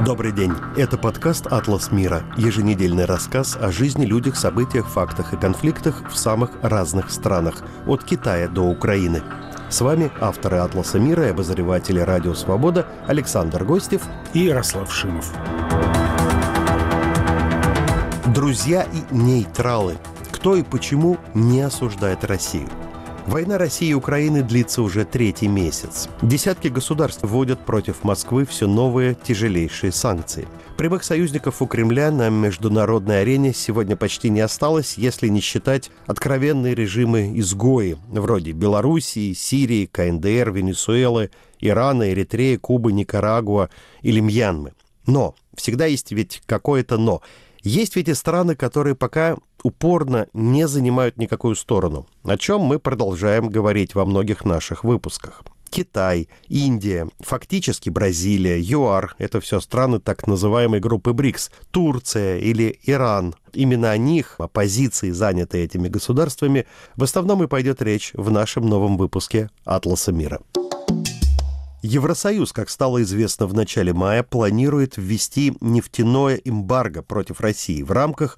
Добрый день. Это подкаст «Атлас мира». Еженедельный рассказ о жизни, людях, событиях, фактах и конфликтах в самых разных странах. От Китая до Украины. С вами авторы «Атласа мира» и обозреватели «Радио Свобода» Александр Гостев и Ярослав Шимов. Друзья и нейтралы. Кто и почему не осуждает Россию? Война России и Украины длится уже третий месяц. Десятки государств вводят против Москвы все новые тяжелейшие санкции. Прямых союзников у Кремля на международной арене сегодня почти не осталось, если не считать откровенные режимы-изгои, вроде Белоруссии, Сирии, КНДР, Венесуэлы, Ирана, Эритреи, Кубы, Никарагуа или Мьянмы. Но, всегда есть ведь какое-то «но». Есть ведь и страны, которые пока упорно не занимают никакую сторону, о чем мы продолжаем говорить во многих наших выпусках. Китай, Индия, фактически Бразилия, ЮАР – это все страны так называемой группы БРИКС, Турция или Иран. Именно о них, о позиции, занятой этими государствами, в основном и пойдет речь в нашем новом выпуске «Атласа мира». Евросоюз, как стало известно в начале мая, планирует ввести нефтяное эмбарго против России в рамках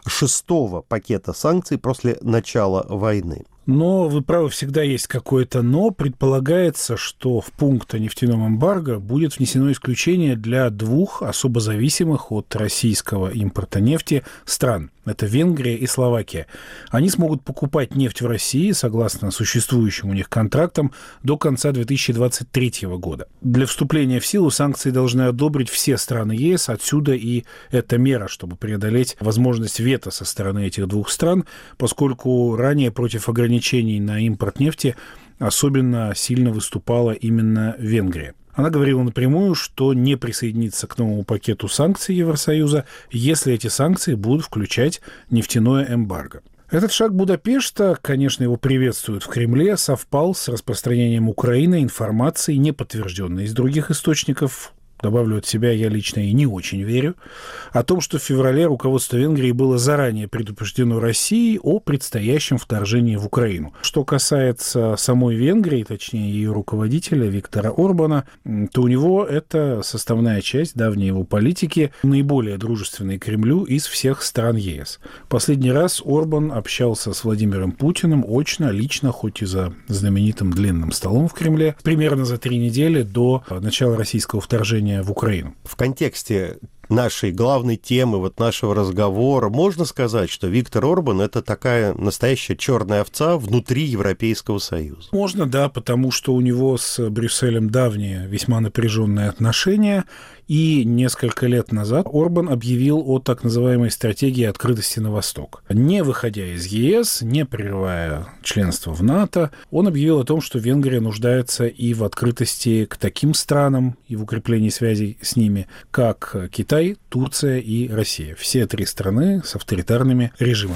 6-го пакета санкций после начала войны. Но, вы правы, всегда есть какое-то «но». Предполагается, что в пункт о нефтяном эмбарго будет внесено исключение для двух особо зависимых от российского импорта нефти стран. Это Венгрия и Словакия. Они смогут покупать нефть в России, согласно существующим у них контрактам, до конца 2023 года. Для вступления в силу санкции должны одобрить все страны ЕС. Отсюда и эта мера, чтобы преодолеть возможность вето со стороны этих двух стран, поскольку ранее против ограничений на импорт нефти особенно сильно выступала именно Венгрия. Она говорила напрямую, что не присоединится к новому пакету санкций Евросоюза, если эти санкции будут включать нефтяное эмбарго. Этот шаг Будапешта, конечно, его приветствуют в Кремле, совпал с распространением Украины информации, не подтвержденной из других источников. Добавлю от себя, я лично и не очень верю, о том, что в феврале руководство Венгрии было заранее предупреждено Россией о предстоящем вторжении в Украину. Что касается самой Венгрии, точнее ее руководителя Виктора Орбана, то у него это составная часть давней его политики, наиболее дружественной Кремлю из всех стран ЕС. Последний раз Орбан общался с Владимиром Путиным очно, лично, хоть и за знаменитым длинным столом в Кремле, примерно за 3 недели до начала российского вторжения в Украину. В контексте нашей главной темы, нашего разговора, можно сказать, что Виктор Орбан – это такая настоящая черная овца внутри Европейского Союза? Можно, да, потому что у него с Брюсселем давние, весьма напряженные отношения, и несколько лет назад Орбан объявил о так называемой стратегии открытости на восток. Не выходя из ЕС, не прерывая членство в НАТО, он объявил о том, что Венгрия нуждается и в открытости к таким странам, и в укреплении связей с ними, как Китай, Турция и Россия. Все 3 страны с авторитарными режимами.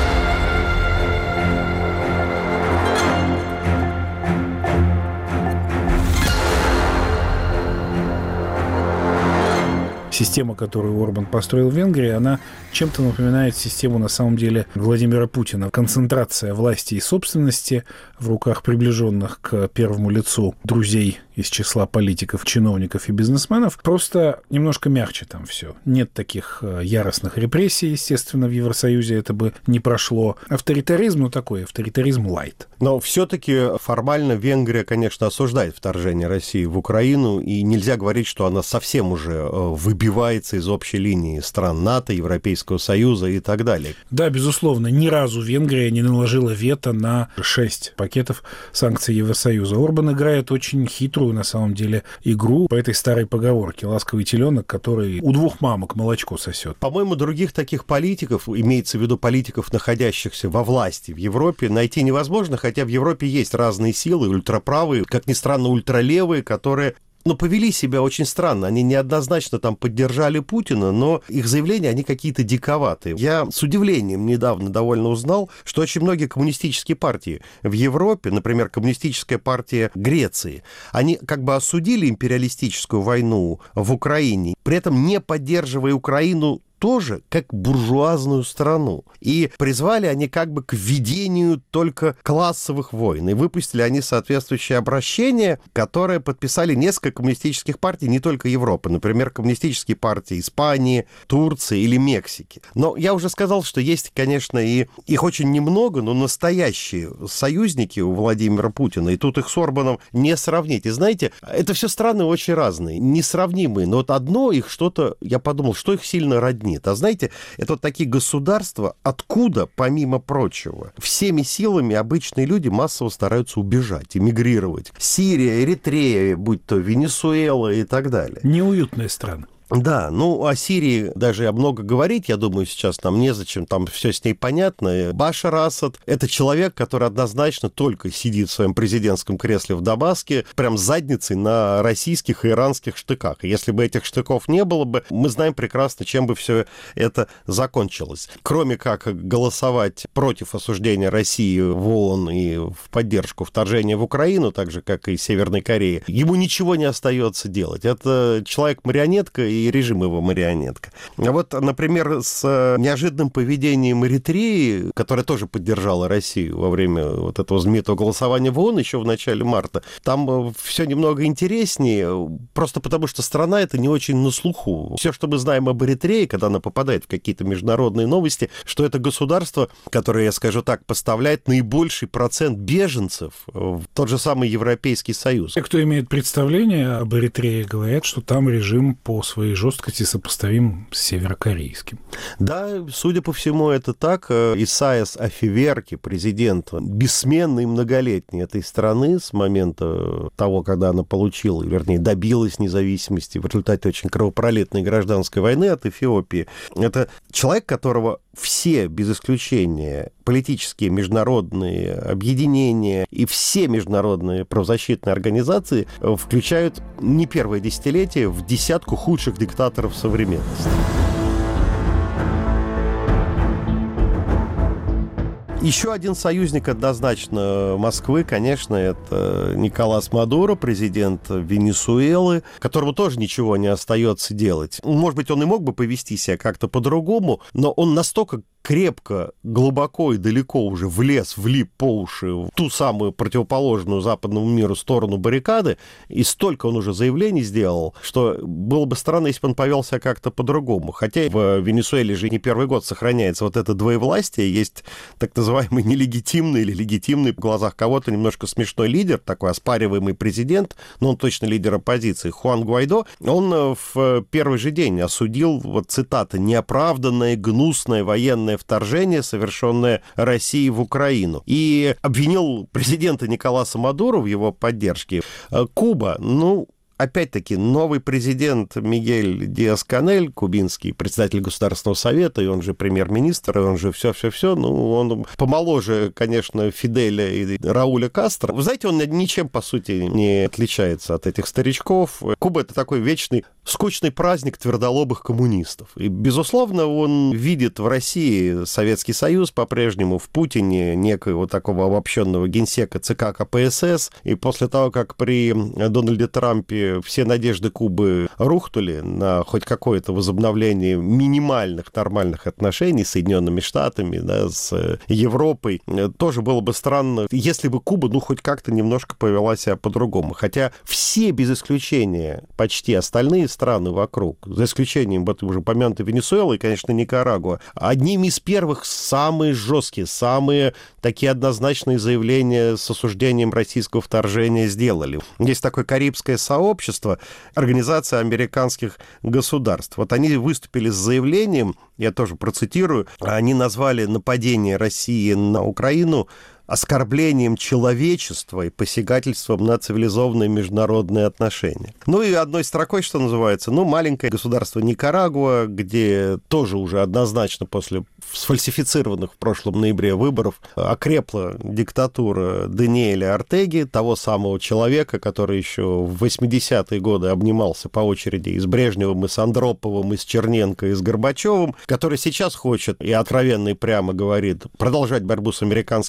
Система, которую Орбан построил в Венгрии, она чем-то напоминает систему, на самом деле, Владимира Путина. Концентрация власти и собственности в руках приближенных к первому лицу друзей из числа политиков, чиновников и бизнесменов. Просто немножко мягче там все. Нет таких яростных репрессий, естественно, в Евросоюзе это бы не прошло. Авторитаризм, такой авторитаризм лайт. Но все-таки формально Венгрия, конечно, осуждает вторжение России в Украину, и нельзя говорить, что она совсем уже выбивается из общей линии стран НАТО, Европейского Союза и так далее. Да, безусловно, ни разу Венгрия не наложила вето на 6 пакетов санкций Евросоюза. Орбан играет очень хитрую, на самом деле, игру по этой старой поговорке. Ласковый теленок, который у 2 мамок молочко сосет. По-моему, других таких политиков, имеется в виду политиков, находящихся во власти в Европе, найти невозможно, хотя в Европе есть разные силы, ультраправые, как ни странно, ультралевые, которые повели себя очень странно. Они неоднозначно там поддержали Путина, но их заявления, они какие-то диковатые. Я с удивлением недавно довольно узнал, что очень многие коммунистические партии в Европе, например, коммунистическая партия Греции, они как бы осудили империалистическую войну в Украине, при этом не поддерживая Украину тоже как буржуазную страну. И призвали они как бы к введению только классовых войн. И выпустили они соответствующее обращение, которое подписали несколько коммунистических партий, не только Европы. Например, коммунистические партии Испании, Турции или Мексики. Но я уже сказал, что есть, конечно, и их очень немного, но настоящие союзники у Владимира Путина. И тут их с Орбаном не сравнить. И знаете, это все страны очень разные, несравнимые. Но вот одно их что-то, я подумал, что их сильно роднит. А знаете, это вот такие государства, откуда, помимо прочего, всеми силами обычные люди массово стараются убежать, эмигрировать. Сирия, Эритрея, будь то Венесуэла и так далее. Неуютные страны. Да, ну, о Сирии даже много говорить, я думаю, сейчас нам незачем, там все с ней понятно. Башар Асад — это человек, который однозначно только сидит в своем президентском кресле в Дамаске, прям задницей на российских и иранских штыках. И если бы этих штыков не было бы, мы знаем прекрасно, чем бы все это закончилось. Кроме как голосовать против осуждения России в ООН и в поддержку вторжения в Украину, так же, как и Северной Кореи, ему ничего не остается делать. Это человек-марионетка, и режим его марионетка. А вот, например, с неожиданным поведением Эритреи, которая тоже поддержала Россию во время вот этого знаменитого голосования в ООН еще в начале марта, там все немного интереснее, просто потому что страна эта не очень на слуху. Все, что мы знаем об Эритрее, когда она попадает в какие-то международные новости, что это государство, которое, я скажу так, поставляет наибольший процент беженцев в тот же самый Европейский Союз. Те, кто имеет представление об Эритрее, говорят, что там режим по своей жесткости сопоставим с северокорейским. Да, судя по всему, это так. Исайяс Афеверки, президент бессменный и многолетний этой страны с момента того, когда она получила, вернее, добилась независимости в результате очень кровопролитной гражданской войны от Эфиопии. Это человек, которого все, без исключения, политические международные объединения и все международные правозащитные организации включают не первое десятилетие в десятку худших диктаторов современности. Еще один союзник однозначно Москвы, конечно, это Николас Мадуро, президент Венесуэлы, которому тоже ничего не остается делать. Может быть, он и мог бы повести себя как-то по-другому, но он настолько крепко, глубоко и далеко уже влип по уши в ту самую противоположную западному миру сторону баррикады, и столько он уже заявлений сделал, что было бы странно, если бы он повел себя как-то по-другому. Хотя в Венесуэле же не первый год сохраняется вот это двоевластие, есть так называемый нелегитимный или легитимный в глазах кого-то немножко смешной лидер, такой оспариваемый президент, но он точно лидер оппозиции, Хуан Гуайдо. Он в первый же день осудил, вот цитата, «неоправданное, гнусное военное вторжение, совершенное Россией в Украину». И обвинил президента Николаса Мадуро в его поддержке. Куба, опять-таки, новый президент Мигель Диас-Канель, кубинский председатель Государственного совета, и он же премьер-министр, и он же все-все-все, он помоложе, конечно, Фиделя и Рауля Кастро. Вы знаете, он ничем, по сути, не отличается от этих старичков. Куба — это такой вечный, скучный праздник твердолобых коммунистов. И, безусловно, он видит в России Советский Союз по-прежнему, в Путине некоего такого обобщенного генсека ЦК КПСС, и после того, как при Дональде Трампе все надежды Кубы рухнули на хоть какое-то возобновление минимальных нормальных отношений с Соединенными Штатами, да, с Европой, тоже было бы странно, если бы Куба, хоть как-то немножко повела себя по-другому. Хотя все, без исключения, почти остальные страны вокруг, за исключением уже упомянутой Венесуэлы и, конечно, Никарагуа, одними из первых самые жесткие, самые такие однозначные заявления с осуждением российского вторжения сделали. Есть такое карибское сообщество, Организация американских государств. Вот они выступили с заявлением, я тоже процитирую, они назвали нападение России на Украину оскорблением человечества и посягательством на цивилизованные международные отношения. И одной строкой, что называется, маленькое государство Никарагуа, где тоже уже однозначно после сфальсифицированных в прошлом ноябре выборов окрепла диктатура Даниэля Ортеги, того самого человека, который еще в 80-е годы обнимался по очереди и с Брежневым, и с Андроповым, и с Черненко, и с Горбачевым, который сейчас хочет и откровенно и прямо говорит продолжать борьбу с американским империализмом,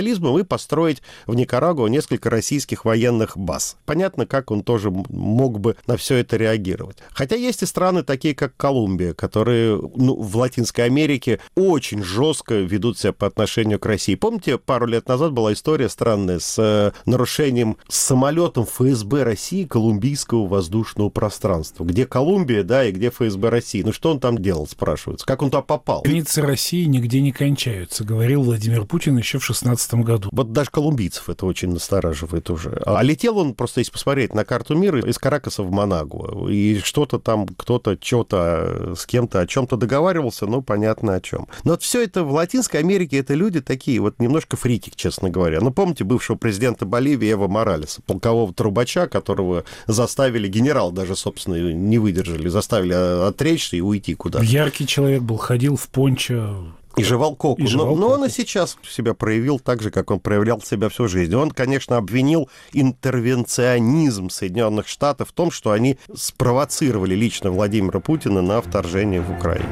национализмом и построить в Никарагуа несколько российских военных баз. Понятно, как он тоже мог бы на все это реагировать. Хотя есть и страны, такие как Колумбия, которые в Латинской Америке очень жестко ведут себя по отношению к России. Помните, пару лет назад была история странная с нарушением самолетом ФСБ России колумбийского воздушного пространства, где Колумбия, да, и где ФСБ России. Ну что он там делал, спрашивается? Как он туда попал? Границы России нигде не кончаются, говорил Владимир Путин еще в 2016 году. Вот даже колумбийцев это очень настораживает уже. А летел он, просто если посмотреть на карту мира, из Каракаса в Манагуа. И что-то там, кто-то что-то с кем-то о чем-то договаривался, ну, понятно о чем. Но вот все это в Латинской Америке, это люди такие вот немножко фрики, честно говоря. Ну, помните бывшего президента Боливии Эво Моралеса, полкового трубача, которого заставили, генерал даже, собственно, не выдержали, заставили отречься и уйти куда-то. Яркий человек был, ходил в пончо. И жевал коку. Но он и сейчас себя проявил так же, как он проявлял себя всю жизнь. Он, конечно, обвинил интервенционизм Соединенных Штатов в том, что они спровоцировали лично Владимира Путина на вторжение в Украину.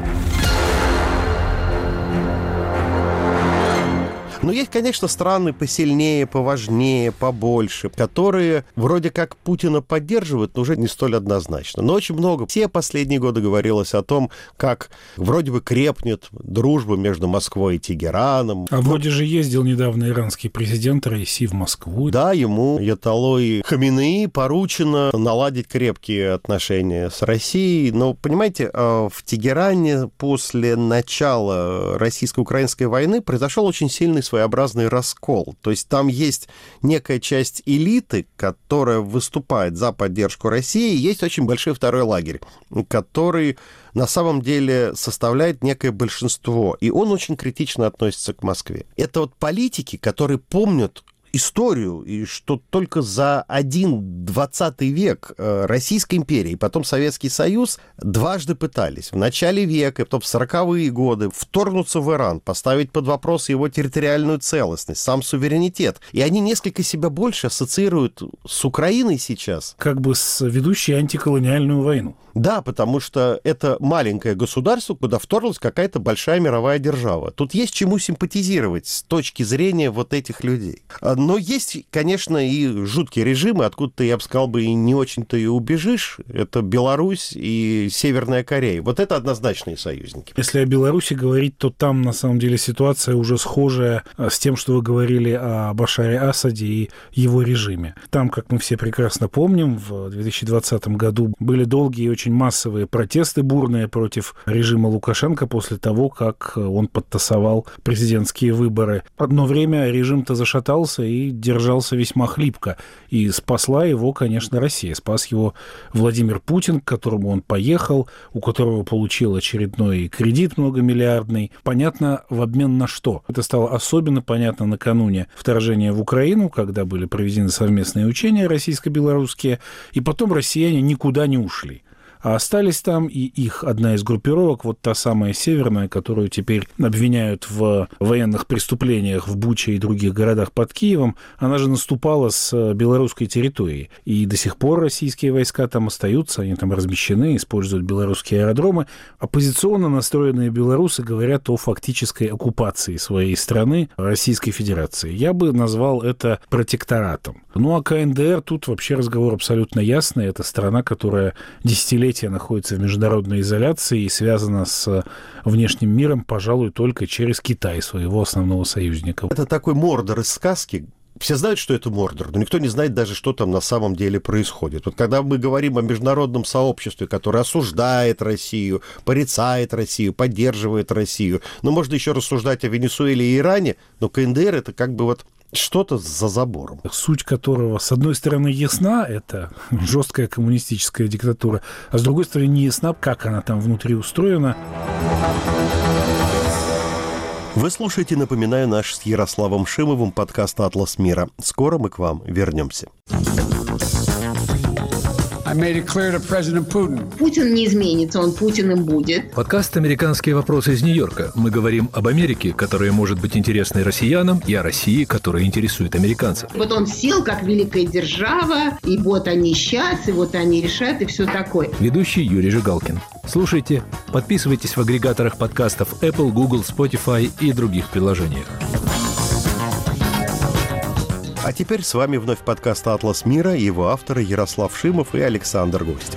Но есть, конечно, страны посильнее, поважнее, побольше, которые вроде как Путина поддерживают, но уже не столь однозначно. Но очень много. Все последние годы говорилось о том, как вроде бы крепнет дружба между Москвой и Тегераном. А вроде же ездил недавно иранский президент Раиси в Москву. Да, ему Аятоллой Хаминеи поручено наладить крепкие отношения с Россией. Но, понимаете, в Тегеране после начала российско-украинской войны произошел очень сильный своеобразный раскол. То есть там есть некая часть элиты, которая выступает за поддержку России, и есть очень большой второй лагерь, который на самом деле составляет некое большинство, и он очень критично относится к Москве. Это вот политики, которые помнят историю, и что только за 20 век Российской империи, потом Советский Союз дважды пытались в начале века, потом в 40-е годы вторгнуться в Иран, поставить под вопрос его территориальную целостность, сам суверенитет. И они несколько себя больше ассоциируют с Украиной сейчас. Как бы с ведущей антиколониальную войну. Да, потому что это маленькое государство, куда вторглась какая-то большая мировая держава. Тут есть чему симпатизировать с точки зрения вот этих людей. Но есть, конечно, и жуткие режимы, откуда-то, я бы сказал, и не очень-то и убежишь. Это Беларусь и Северная Корея. Вот это однозначные союзники. Если о Беларуси говорить, то там, на самом деле, ситуация уже схожая с тем, что вы говорили о Башаре Асаде и его режиме. Там, как мы все прекрасно помним, в 2020 году были долгие и очень массовые протесты бурные против режима Лукашенко после того, как он подтасовал президентские выборы. Одно время режим-то зашатался и держался весьма хлипко. И спасла его, конечно, Россия. Спас его Владимир Путин, к которому он поехал, у которого получил очередной кредит многомиллиардный. Понятно, в обмен на что? Это стало особенно понятно накануне вторжения в Украину, когда были проведены совместные учения российско-белорусские, и потом россияне никуда не ушли. А остались там и их одна из группировок, вот та самая северная, которую теперь обвиняют в военных преступлениях в Буче и других городах под Киевом, она же наступала с белорусской территории. И до сих пор российские войска там остаются, они там размещены, используют белорусские аэродромы. Оппозиционно настроенные белорусы говорят о фактической оккупации своей страны Российской Федерации. Я бы назвал это протекторатом. Ну а КНДР, тут вообще разговор абсолютно ясный. Это страна, которая десятилетия находится в международной изоляции и связана с внешним миром, пожалуй, только через Китай, своего основного союзника. Это такой Мордор из сказки. Все знают, что это Мордор, но никто не знает даже, что там на самом деле происходит. Вот когда мы говорим о международном сообществе, которое осуждает Россию, порицает Россию, поддерживает Россию, ну, можно еще рассуждать о Венесуэле и Иране, но КНДР — это как бы вот что-то за забором. Суть которого, с одной стороны, ясна, это жесткая коммунистическая диктатура, а с другой стороны, не ясна, как она там внутри устроена. Вы слушаете, напоминаю, наш с Ярославом Шимовым подкаст «Атлас мира». Скоро мы к вам вернемся. Путин не изменится, он Путиным будет. Подкаст «Американские вопросы» из Нью-Йорка. Мы говорим об Америке, которая может быть интересной россиянам, и о России, которая интересует американцев. Вот он сел как великая держава, и вот они сейчас, и вот они решают, и все такое. Ведущий Юрий Жигалкин. Слушайте, подписывайтесь в агрегаторах подкастов Apple, Google, Spotify и других приложениях. А теперь с вами вновь подкаст «Атлас мира», его авторы Ярослав Шимов и Александр Гостев.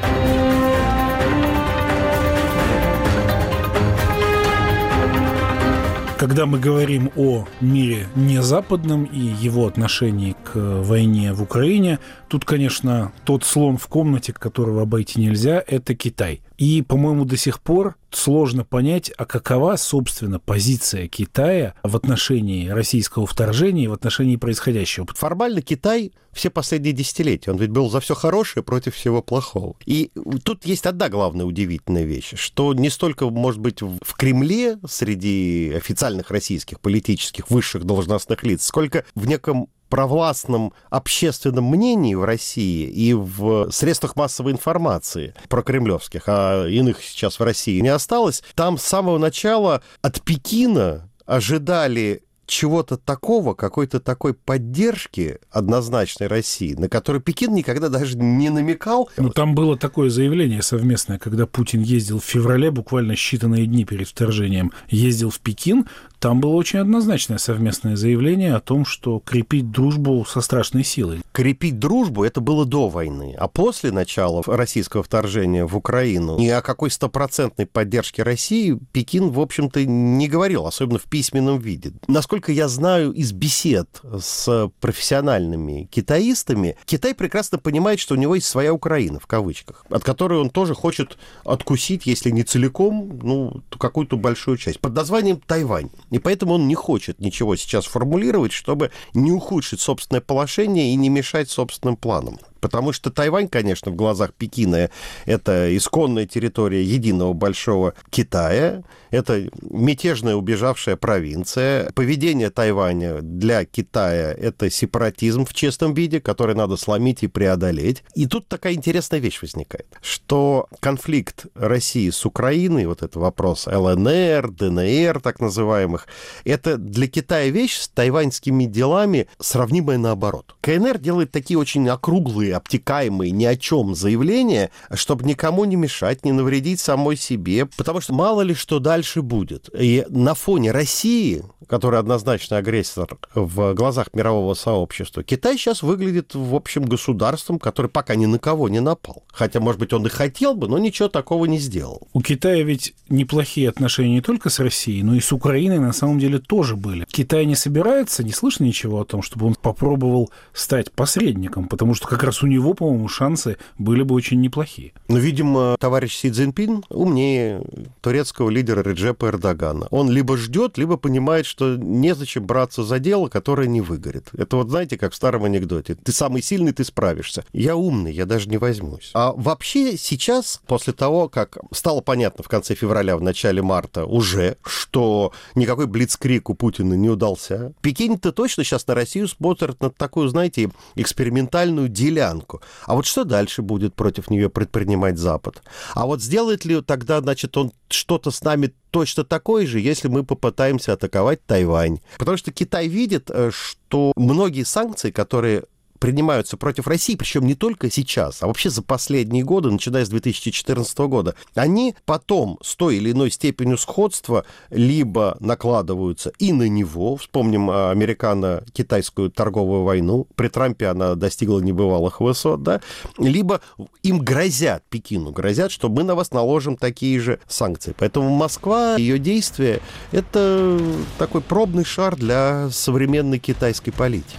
Когда мы говорим о мире незападном и его отношении к войне в Украине, тут, конечно, тот слон в комнате, которого обойти нельзя, это Китай. И, по-моему, до сих пор сложно понять, а какова, собственно, позиция Китая в отношении российского вторжения и в отношении происходящего. Формально Китай все последние десятилетия, он ведь был за все хорошее против всего плохого. И тут есть одна главная удивительная вещь, что не столько, может быть, в Кремле среди официальных российских политических высших должностных лиц, сколько в неком провластном общественном мнении в России и в средствах массовой информации прокремлевских, а иных сейчас в России не осталось, там с самого начала от Пекина ожидали чего-то такого, какой-то такой поддержки однозначной России, на которую Пекин никогда даже не намекал. Ну, там было такое заявление совместное, когда Путин ездил в феврале, буквально считанные дни перед вторжением, ездил в Пекин. Там было очень однозначное совместное заявление о том, что крепить дружбу со страшной силой. Крепить дружбу — это было до войны. А после начала российского вторжения в Украину ни о какой стопроцентной поддержке России Пекин, в общем-то, не говорил, особенно в письменном виде. Насколько я знаю из бесед с профессиональными китаистами, Китай прекрасно понимает, что у него есть своя Украина, в кавычках, от которой он тоже хочет откусить, если не целиком, то какую-то большую часть, под названием Тайвань. И поэтому он не хочет ничего сейчас формулировать, чтобы не ухудшить собственное положение и не мешать собственным планам. Потому что Тайвань, конечно, в глазах Пекина это исконная территория единого большого Китая, это мятежная убежавшая провинция. Поведение Тайваня для Китая — это сепаратизм в чистом виде, который надо сломить и преодолеть. И тут такая интересная вещь возникает, что конфликт России с Украиной, вот этот вопрос ЛНР, ДНР так называемых, это для Китая вещь с тайваньскими делами сравнимая наоборот. КНР делает такие очень округлые, обтекаемые, ни о чем заявления, чтобы никому не мешать, не навредить самой себе, потому что мало ли что дальше будет. И на фоне России, которая однозначно агрессор в глазах мирового сообщества, Китай сейчас выглядит, в общем, государством, которое пока ни на кого не напал. Хотя, может быть, он и хотел бы, но ничего такого не сделал. У Китая ведь неплохие отношения не только с Россией, но и с Украиной на самом деле тоже были. Китай не собирается, не слышно ничего о том, чтобы он попробовал стать посредником, потому что как раз у него, по-моему, шансы были бы очень неплохие. Но, видимо, товарищ Си Цзиньпин умнее турецкого лидера Реджепа Эрдогана. Он либо ждет, либо понимает, что незачем браться за дело, которое не выгорит. Это вот, знаете, как в старом анекдоте. Ты самый сильный, ты справишься. Я умный, я даже не возьмусь. А вообще сейчас, после того, как стало понятно в конце февраля, в начале марта уже, что никакой блицкриг у Путина не удался, Пекин-то точно сейчас на Россию смотрит на такую, знаете, экспериментальную делянку. А вот что дальше будет против нее предпринимать Запад? А вот сделает ли тогда, значит, он что-то с нами точно такое же, если мы попытаемся атаковать Тайвань? Потому что Китай видит, что многие санкции, которые принимаются против России, причем не только сейчас, а вообще за последние годы, начиная с 2014 года, они потом с той или иной степенью сходства либо накладываются и на него, вспомним американо-китайскую торговую войну, при Трампе она достигла небывалых высот, да, либо им грозят, Пекину грозят, что мы на вас наложим такие же санкции. Поэтому Москва, ее действия, это такой пробный шар для современной китайской политики.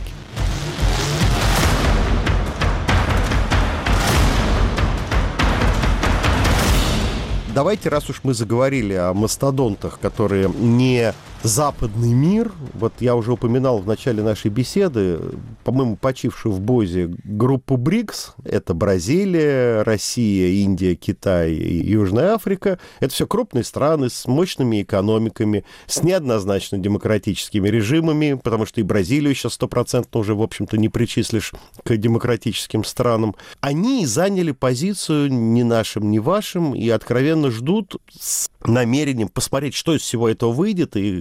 Давайте, раз уж мы заговорили о мастодонтах, которые не западный мир, вот я уже упоминал в начале нашей беседы, по-моему, почившую в Бозе группу БРИКС, это Бразилия, Россия, Индия, Китай и Южная Африка, это все крупные страны с мощными экономиками, с неоднозначно демократическими режимами, потому что и Бразилию сейчас 100% уже, в общем-то, не причислишь к демократическим странам. Они заняли позицию ни нашим, ни вашим и откровенно ждут с намерением посмотреть, что из всего этого выйдет и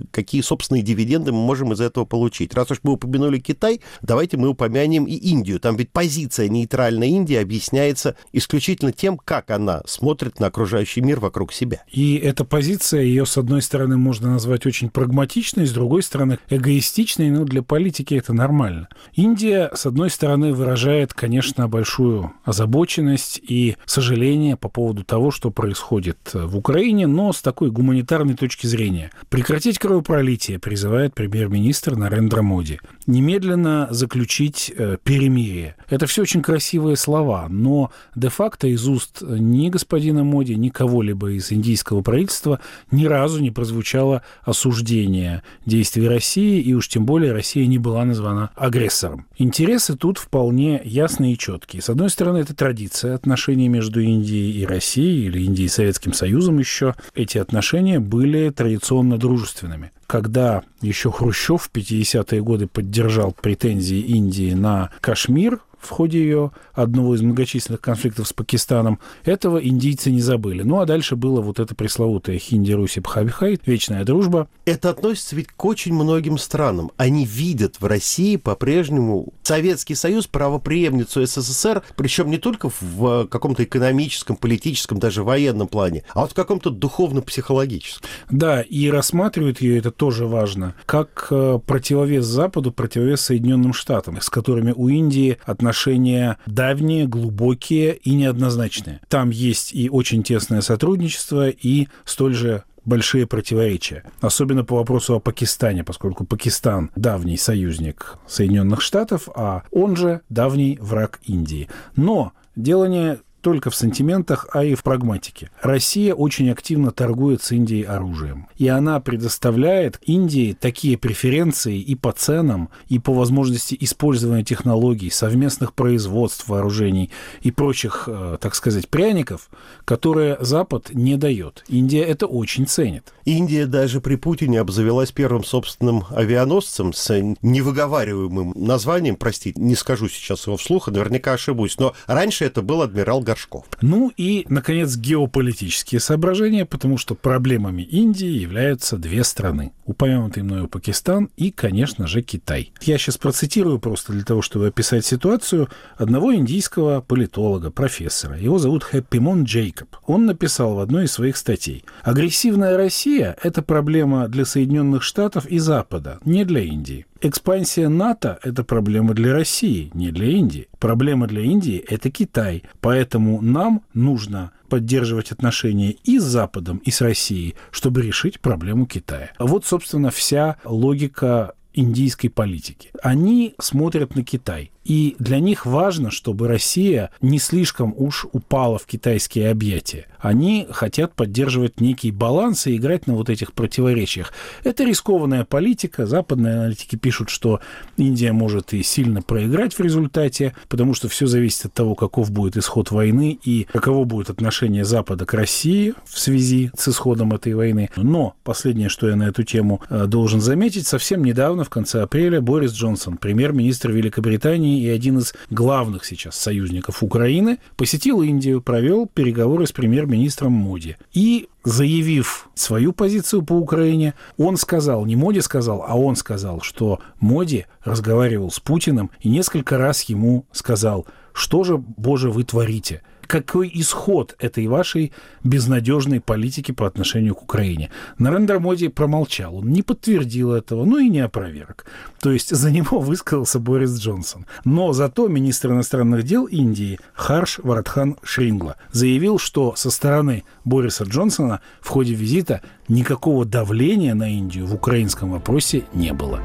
какие собственные дивиденды мы можем из этого получить. Раз уж мы упомянули Китай, давайте мы упомянем и Индию. Там ведь позиция нейтральной Индии объясняется исключительно тем, как она смотрит на окружающий мир вокруг себя. И эта позиция, ее, с одной стороны, можно назвать очень прагматичной, с другой стороны, эгоистичной, но для политики это нормально. Индия, с одной стороны, выражает, конечно, большую озабоченность и сожаление по поводу того, что происходит в Украине, но с такой гуманитарной точки зрения. Прекратить кровопролитие призывает премьер-министр Нарендра Моди. Немедленно заключить перемирие. Это все очень красивые слова, но де-факто из уст ни господина Моди, ни кого-либо из индийского правительства ни разу не прозвучало осуждение действий России, и уж тем более Россия не была названа агрессором. Интересы тут вполне ясные и четкие. С одной стороны, это традиция отношений между Индией и Россией, или Индией и Советским Союзом еще. Эти отношения были традиционно дружественными. Когда еще Хрущев в 50-е годы поддержал претензии Индии на Кашмир в ходе ее одного из многочисленных конфликтов с Пакистаном, этого индийцы не забыли. Ну, а дальше было вот это пресловутое Хинди-Руси Бхабихай, вечная дружба. Это относится ведь к очень многим странам. Они видят в России по-прежнему Советский Союз, правопреемницу СССР, причем не только в каком-то экономическом, политическом, даже военном плане, а вот в каком-то духовно-психологическом. Да, и рассматривают ее, это тоже важно, как противовес Западу, противовес Соединенным Штатам, с которыми у Индии отношения давние, глубокие и неоднозначные. Там есть и очень тесное сотрудничество, и столь же большие противоречия. Особенно по вопросу о Пакистане, поскольку Пакистан – давний союзник Соединенных Штатов, а он же давний враг Индии. Но дело не только в сантиментах, а и в прагматике. Россия очень активно торгует с Индией оружием. И она предоставляет Индии такие преференции и по ценам, и по возможности использования технологий, совместных производств вооружений и прочих, так сказать, пряников, которые Запад не дает. Индия это очень ценит. Индия даже при Путине обзавелась первым собственным авианосцем с невыговариваемым названием, простите, не скажу сейчас его вслух, наверняка ошибусь, но раньше это был адмирал Горшков. Ну и, наконец, геополитические соображения, потому что проблемами Индии являются две страны. Упомянутый мною Пакистан и, конечно же, Китай. Я сейчас процитирую просто для того, чтобы описать ситуацию одного индийского политолога, профессора. Его зовут Хэппимон Джейкоб. Он написал в одной из своих статей: «Агрессивная Россия – это проблема для Соединенных Штатов и Запада, не для Индии. Экспансия НАТО – это проблема для России, не для Индии. Проблема для Индии – это Китай. Поэтому нам нужно поддерживать отношения и с Западом, и с Россией, чтобы решить проблему Китая». Вот, собственно, вся логика индийской политики. Они смотрят на Китай. И для них важно, чтобы Россия не слишком уж упала в китайские объятия. Они хотят поддерживать некий баланс и играть на вот этих противоречиях. Это рискованная политика. Западные аналитики пишут, что Индия может и сильно проиграть в результате, потому что все зависит от того, каков будет исход войны и каково будет отношение Запада к России в связи с исходом этой войны. Но последнее, что я на эту тему должен заметить, совсем недавно, в конце апреля, Борис Джонсон, премьер-министр Великобритании и один из главных сейчас союзников Украины, посетил Индию, провел переговоры с премьер-министром Моди. И, заявив свою позицию по Украине, он сказал, не Моди сказал, а он сказал, что Моди разговаривал с Путиным и несколько раз ему сказал: «Что же, Боже, вы творите? Какой исход этой вашей безнадежной политики по отношению к Украине?» Нарендра Моди промолчал, он не подтвердил этого, ну и не опроверг. То есть за него высказался Борис Джонсон. Но зато министр иностранных дел Индии Харш Вардхан Шрингла заявил, что со стороны Бориса Джонсона в ходе визита никакого давления на Индию в украинском вопросе не было.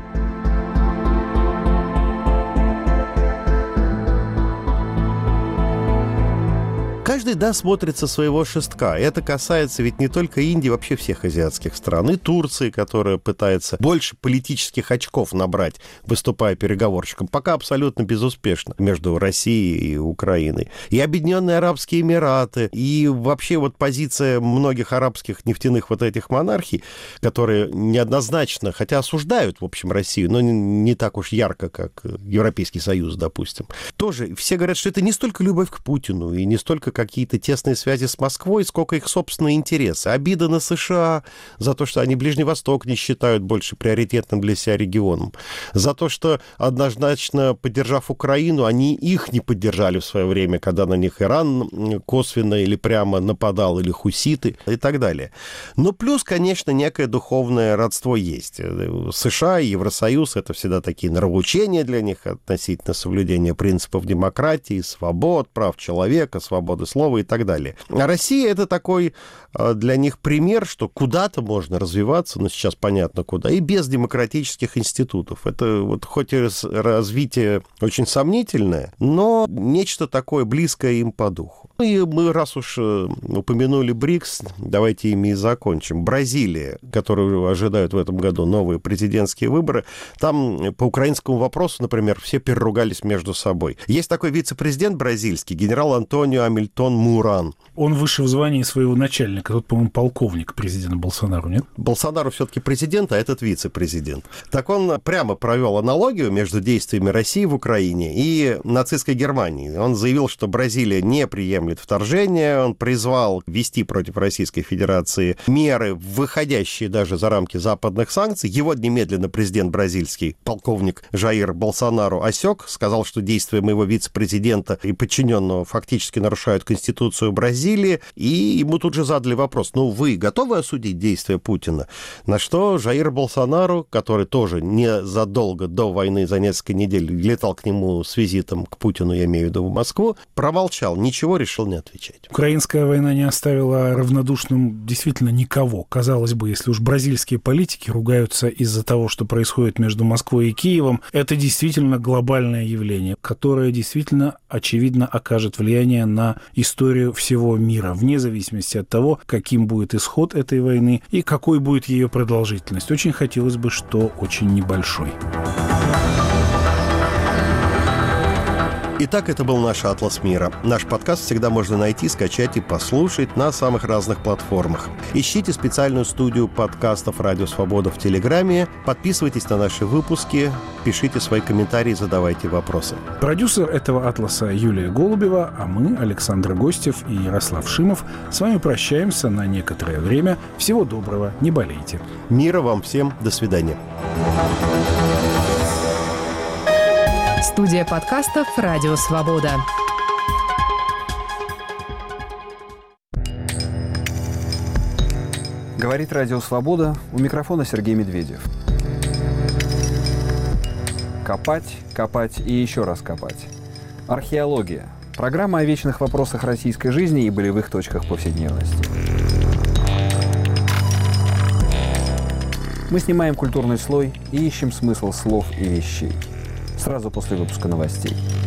Каждый, да, смотрит со своего шестка. Это касается ведь не только Индии, вообще всех азиатских стран. И Турции, которая пытается больше политических очков набрать, выступая переговорщиком, пока абсолютно безуспешно между Россией и Украиной. И Объединенные Арабские Эмираты, и вообще вот позиция многих арабских нефтяных вот этих монархий, которые неоднозначно, хотя осуждают, в общем, Россию, но не так уж ярко, как Европейский Союз, допустим. Тоже все говорят, что это не столько любовь к Путину и не столько какие-то тесные связи с Москвой, сколько их собственные интересы. Обида на США за то, что они Ближний Восток не считают больше приоритетным для себя регионом. За то, что однозначно, поддержав Украину, они их не поддержали в свое время, когда на них Иран косвенно или прямо нападал, или хуситы и так далее. Но плюс, конечно, некое духовное родство есть. США и Евросоюз — это всегда такие нравоучения для них относительно соблюдения принципов демократии, свобод, прав человека, свободы слова и так далее. А Россия — это такой для них пример, что куда-то можно развиваться, но сейчас понятно куда, и без демократических институтов. Это вот хоть и развитие очень сомнительное, но нечто такое близкое им по духу. И мы, раз уж упомянули БРИКС, давайте ими и закончим. Бразилия, которую ожидают в этом году новые президентские выборы, там по украинскому вопросу, например, все переругались между собой. Есть такой вице-президент бразильский, генерал Антонио Амильтон Муран. Он выше в звании своего начальника. Тут, по-моему, полковник президента Болсонару, нет? Болсонару все-таки президент, а этот вице-президент. Так он прямо провел аналогию между действиями России в Украине и нацистской Германии. Он заявил, что Бразилия не приемлет вторжение, он призвал ввести против Российской Федерации меры, выходящие даже за рамки западных санкций. Его немедленно президент бразильский, полковник Жаир Болсонару, осек, сказал, что действия моего вице-президента и подчиненного фактически нарушают Конституцию Бразилии, и ему тут же задали вопрос: ну, вы готовы осудить действия Путина? На что Жаир Болсонару, который тоже незадолго до войны, за несколько недель летал к нему с визитом к Путину, я имею в виду в Москву, промолчал, ничего, решил не отвечать. Украинская война не оставила равнодушным действительно никого. Казалось бы, если уж бразильские политики ругаются из-за того, что происходит между Москвой и Киевом, это действительно глобальное явление, которое действительно, очевидно, окажет влияние на историю всего мира, вне зависимости от того, каким будет исход этой войны и какой будет ее продолжительность. Очень хотелось бы, что очень небольшой. Итак, это был наш «Атлас мира». Наш подкаст всегда можно найти, скачать и послушать на самых разных платформах. Ищите специальную студию подкастов «Радио Свобода» в Телеграме, подписывайтесь на наши выпуски, пишите свои комментарии, задавайте вопросы. Продюсер этого «Атласа» Юлия Голубева, а мы, Александр Гостев и Ярослав Шимов, с вами прощаемся на некоторое время. Всего доброго, не болейте. Мира вам всем, до свидания. Студия подкастов «Радио Свобода». Говорит «Радио Свобода», у микрофона Сергей Медведев. Копать, копать и еще раз копать. Археология. Программа о вечных вопросах российской жизни и болевых точках повседневности. Мы снимаем культурный слой и ищем смысл слов и вещей. Сразу после выпуска новостей.